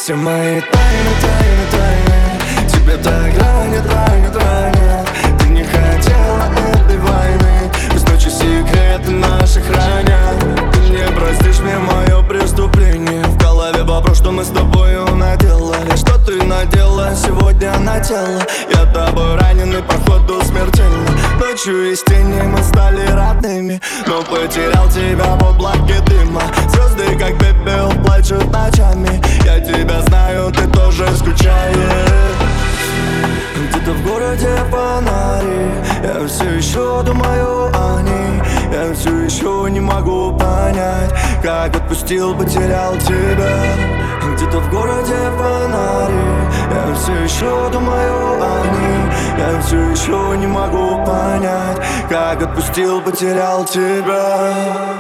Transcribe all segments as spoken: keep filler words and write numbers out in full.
Все мои тайны, тайны, тайны тебе так ранят, ранят, ранят. Ты не хотела этой войны, пусть ночи секреты наши хранят. Ты не простишь мне мое преступление. В голове вопрос, что мы с тобою наделали. Что ты надела сегодня на тело? Я тобой раненый, походу смертельно. Ночью из тени мы стали родными, но потерял тебя в облаке дыма. Звезды как пепел плачут ночами. Я тебя знаю, ты тоже скучаешь. Где-то в городе фонари, я все еще думаю о ней. Я все еще не могу понять, как отпустил, потерял тебя. Где-то в городе фонари, я все еще думаю о ней. Я все еще не могу понять, как отпустил, потерял тебя.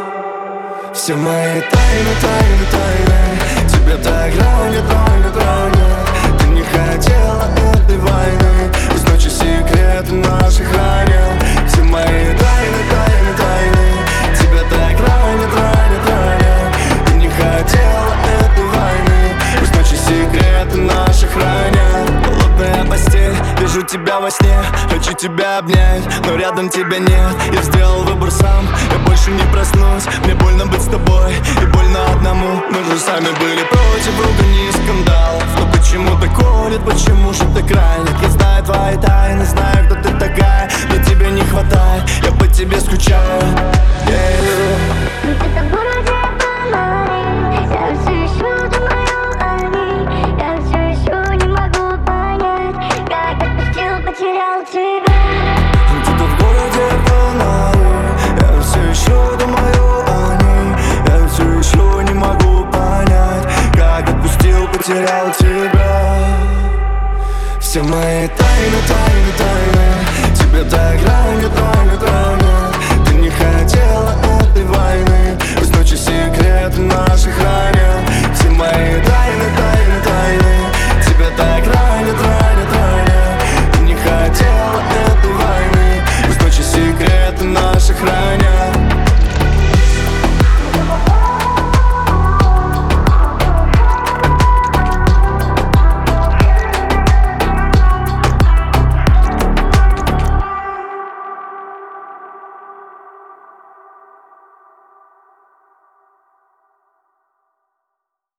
Все мои тайны, тайны, тайны тебе так ранят, ранят, ранят. Ты не хотела этой войны, пусть ночи секреты наши хранят. Все мои тайны, тайны, тайны тебя так ранят, ранят, ранят. Ты не хотела этой войны, пусть ночи секреты наши хранят. Холодная постель, вижу тебя во сне, хочу тебя обнять, но рядом тебя нет. Я сделал выбор сам, я больше не проснусь. Мне больно быть с тобой и больно одному. Мы же сами были против ругани и скандалов. Но почему так колет, почему же так ранит? Я знаю твои тайны, знаю, кто ты такая, но тебе не хватает, я по тебе скучаю. Где-то в городе фонари, я все еще думаю о ней. Я все еще не могу понять, как отпустил, потерял тебя. Где-то в городе фонари, я все еще думаю о ней. Я все еще не могу понять, как отпустил, потерял тебя. Все мои тайны, тайны